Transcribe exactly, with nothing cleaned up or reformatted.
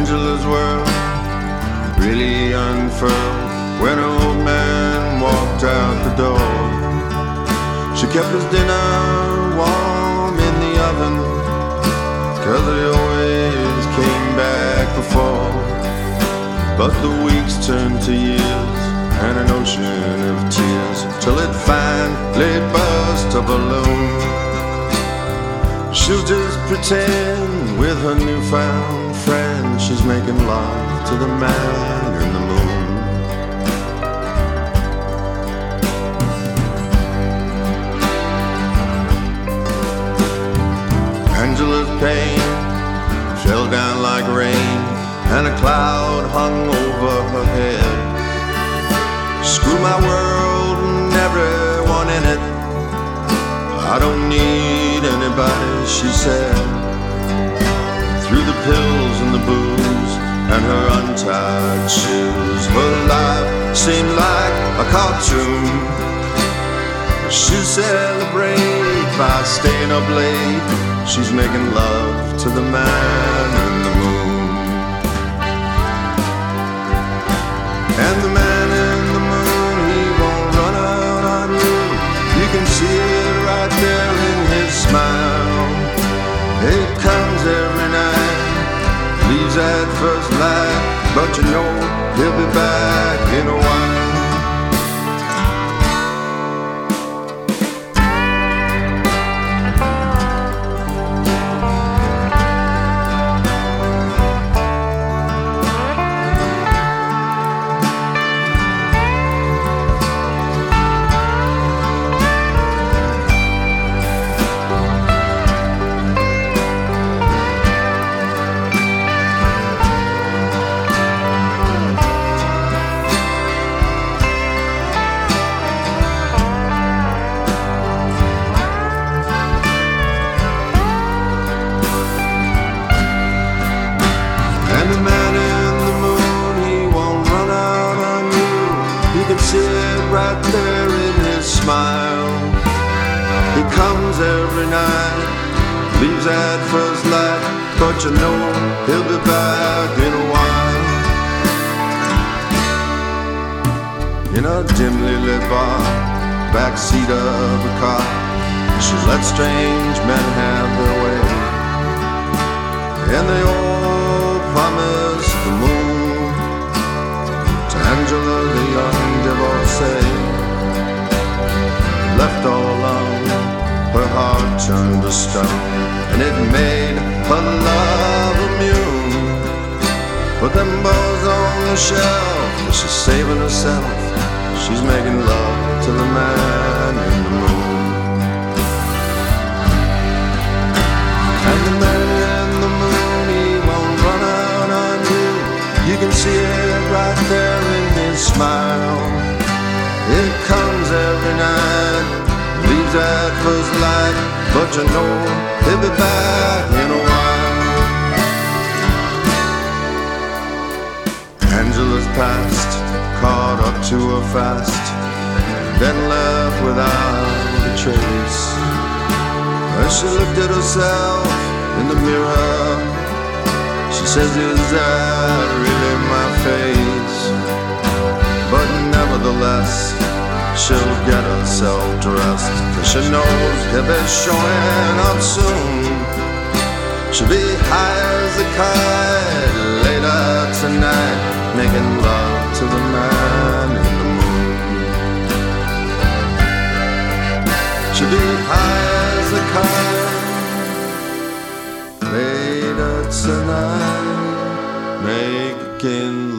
Angela's world really unfurled when an old man walked out the door. She kept his dinner warm in the oven, 'cause he always came back before. But the weeks turned to years and an ocean of tears, till it finally burst a balloon. She'll just pretend with her newfound friend she's making love to the man in the moon. Angela's pain fell down like rain, and a cloud hung over her head. Screw my world and everyone in it, I don't need anybody, she said. Through the pills and the booze and her untied shoes, her life seemed like a cartoon. She'll celebrate by staying up late, she's making love to the man in the moon. And the man in the moon, he won't run out on you. You can see it right there in his smile. It comes every night, leaves at first light, but you know he'll be back in a while. And the man in the moon, he won't run out on you. You can see it right there in his smile. He comes every night, leaves at first light, but you know he'll be back in a while. In a dimly lit bar, backseat of a car, she let strange men have their way. And they all promised the moon to Angela, the young divorcee. Left all alone, her heart turned to stone, and it made her love immune. Put them bows on the shelf, she's saving herself, she's making love to the man in the moon. And the man in the moon, he won't run out on you. You can see it right there in his smile. It comes every night, leaves at first light, but you know he'll be back in a while. Angela's past caught up to her fast, then left without a trace. As she looked at herself in the mirror, she says, is that really my face? But nevertheless, she'll get herself dressed, 'cause she knows he'll be showing up soon. She'll be high as a kite later tonight, making love to the man in the moon. She'll be high as a kite later tonight, making